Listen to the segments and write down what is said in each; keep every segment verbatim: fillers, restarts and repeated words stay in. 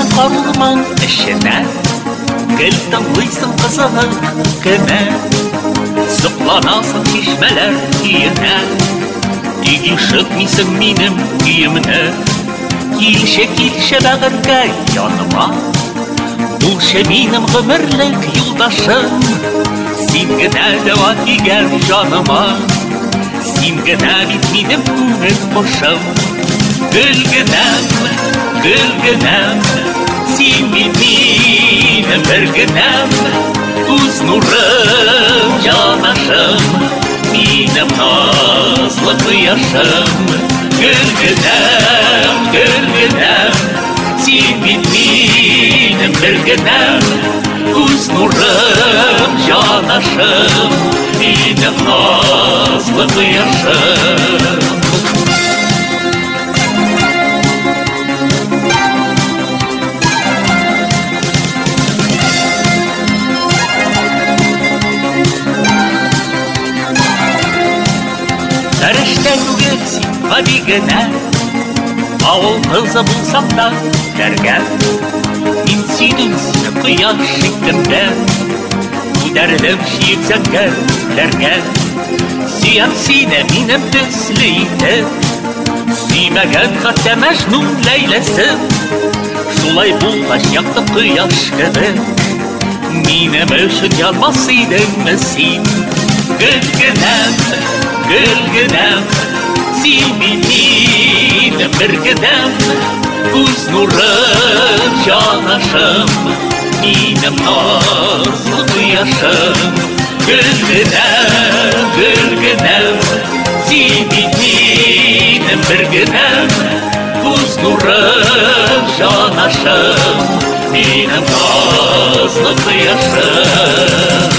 Karman eşine Geldim hıysın kızını keme Zıplanasın çeşmeler diyene Digişik misin minim diyemine Kilşe kilşe bağırgay yanıma Bulşe minim gümürlük yoldaşım Sin gene devat gel canıma Sin gene bit minim kuvvet boşum Gülgünem, gülgünem Sin bit minim bergünem Uz nurım canaşım Minim nazlı kıyaşım Gülgünem, gülgünem Sin bit minim bergünem Uz nurım canaşım Minim nazlı kıyaşım Hadi gene Ağol kızı bulsam da dergen İnsinim seni kıyaş şeklimde Bu derdim şiirsen gel dergen Siyem sine minem düzleydi Siymegen hatta Mecnun Leylesi Şulay bulgaş yaktım kıyaş gibi Minem öşün yanmasıydın mesin Gülgünem, gülgünem Silminin bergedem Uz nurım canaşım Minem nazlı kıyaşım Gülgünem, gülgünem Silminin bergedem Uz nurım canaşım Minem nazlı kıyaşım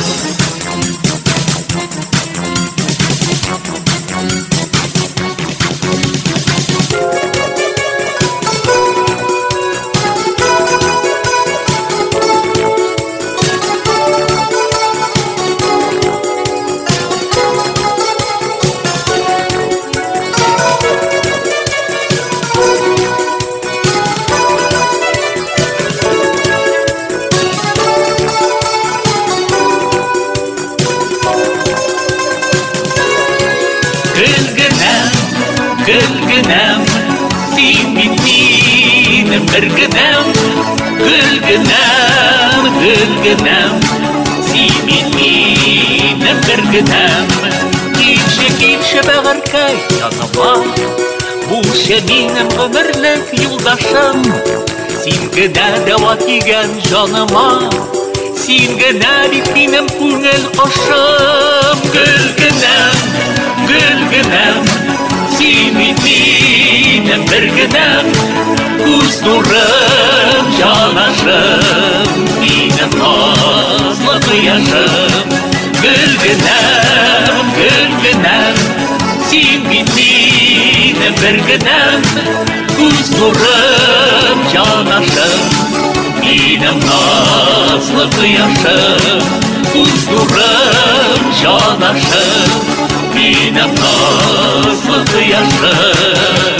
Gülgünem, sin bit minim bergünem Gülgünem, gülgünem, sin bit minim bergünem Kilşe kilşe bağırkay yanıma Bulşe minim ömürlük yoldaşım Sin gene devat yigen canıma Sin gene bit minim kungel koşum Gülgünem, gülgünem Silminin bergünem Uz nurım canaşım Minem nazlı kıyaşım Gülgünem, gülgünem Silminin bergünem Uz nurım canaşım Minem nazlı kıyaşım Uz nurım canaşım Minem nazlı kıyaşım